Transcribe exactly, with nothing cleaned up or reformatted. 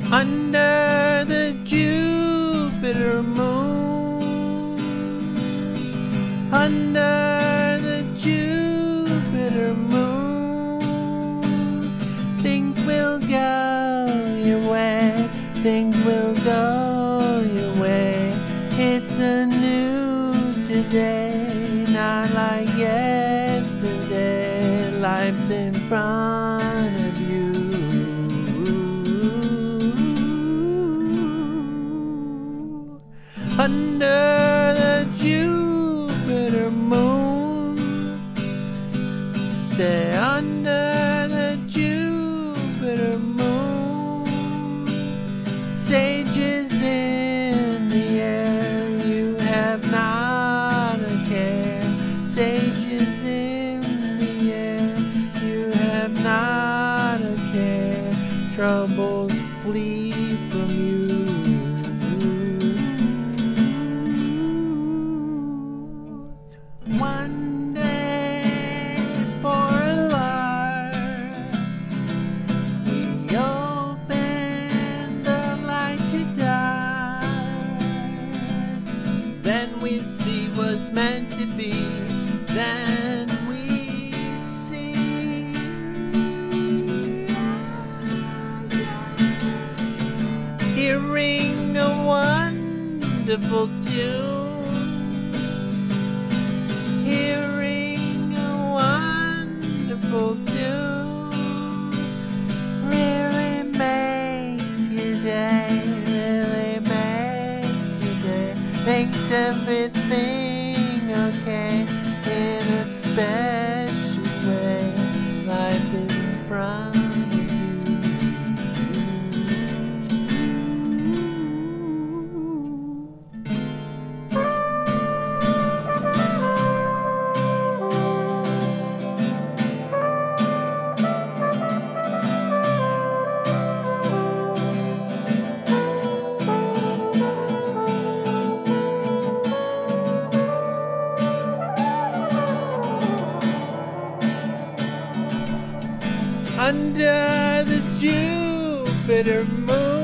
Under the Jupiter moon, under the Jupiter moon, things will go your way, things will go your way. It's a new today, not like yesterday. Life's in front of you. Under the Jupiter moon, say under the Jupiter moon, sages in the air, you have not a care. Sages in the air, you have not a care. Troubles flee from you. One day for a lark, we open the light to dark. Then we see what's meant to be. Then we see. Hearing a wonderful tune. Hearing a wonderful tune really makes your day, really makes your day, makes everything okay in a special way. Life in front of you. Under the Jupiter moon,